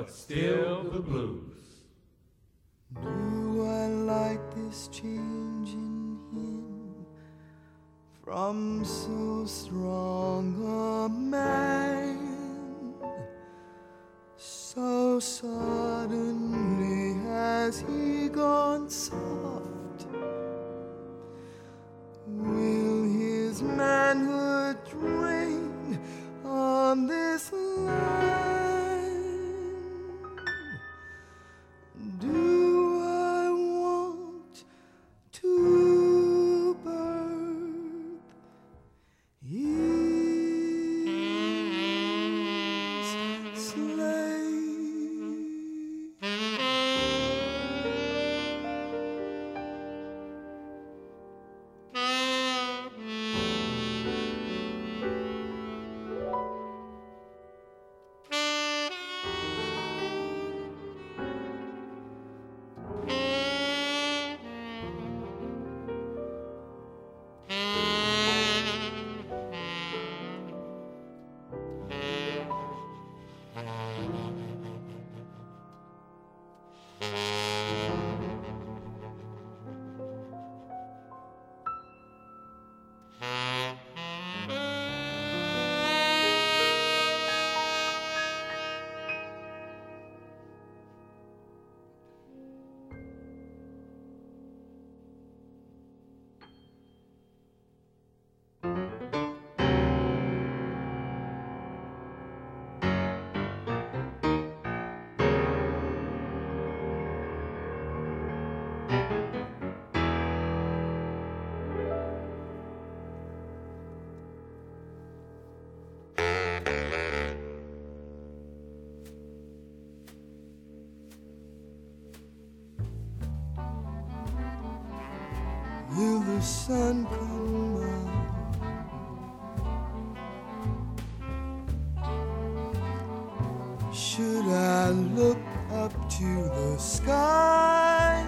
but still the blues. Do I like this change in him from so strong a man? So suddenly has he gone soft? Will his manhood drain on this land? Do I want to birth his slave? Will the sun come out? Should I look up to the skies?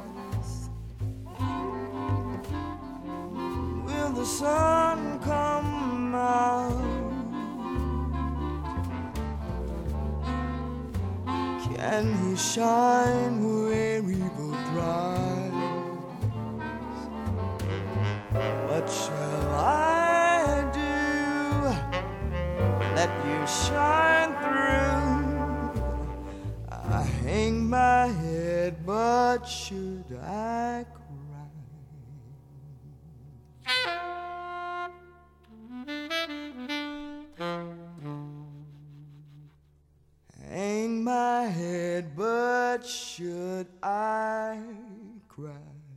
Will the sun come out? Can he shine where evil dries? What shall I do? Let you shine through. I hang my head, but should I cry? Hang my head, but should I cry?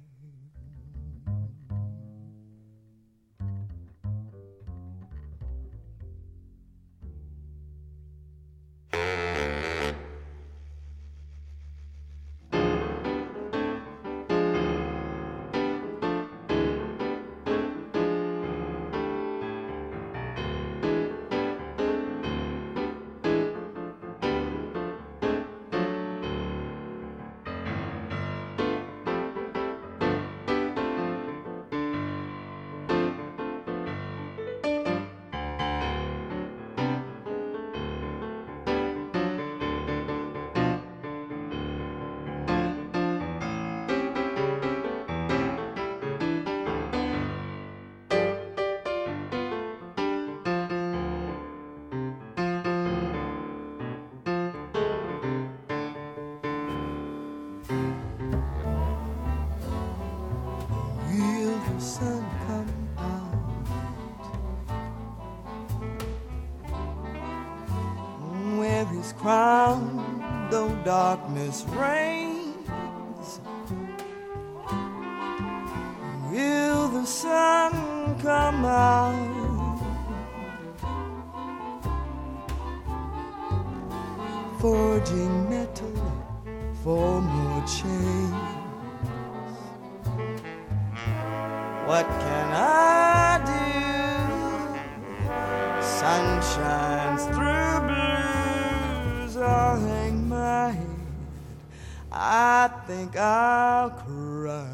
Will the sun come out? Wear his crown, though darkness reigns. Will the sun come out? Forging metal for more change. What can I do? Sun shines through blues. I'll hang my head. I think I'll cry.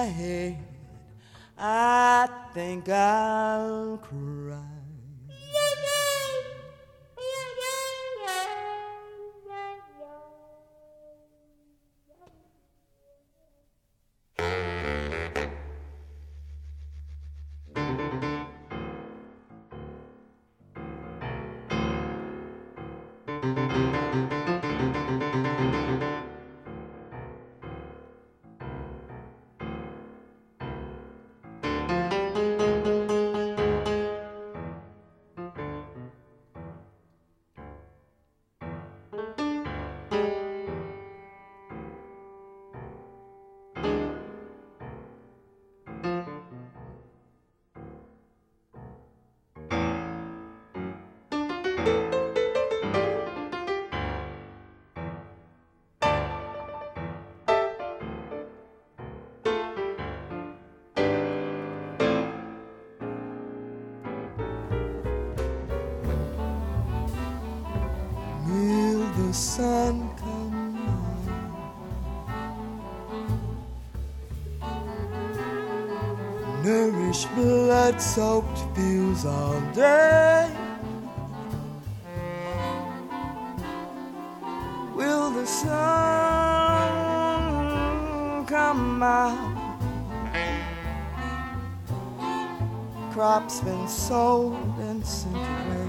my head, I think I'll cry. Will the sun come on? Nourish blood-soaked fields all day. Will the sun come out? Crops been sold and sent away.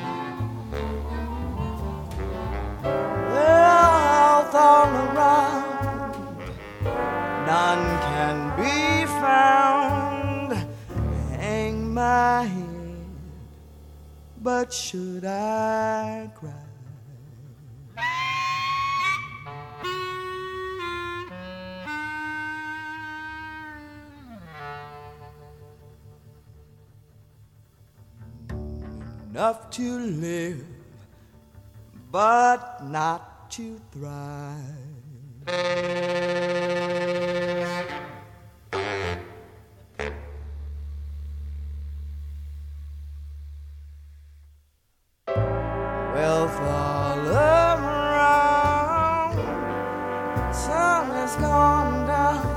Wealth all around, none can be found. Hang my head, but should I cry? Enough to live, but not to thrive. Wealth all around, sun has gone down.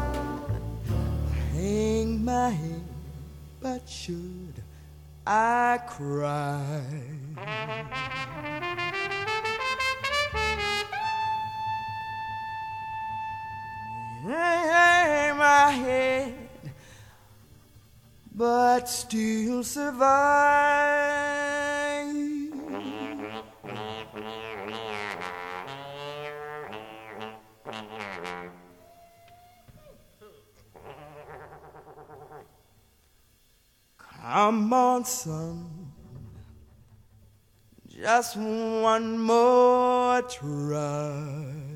Hang my head, but should I cry? Hang my head, but still survive. Come on, son, just one more try.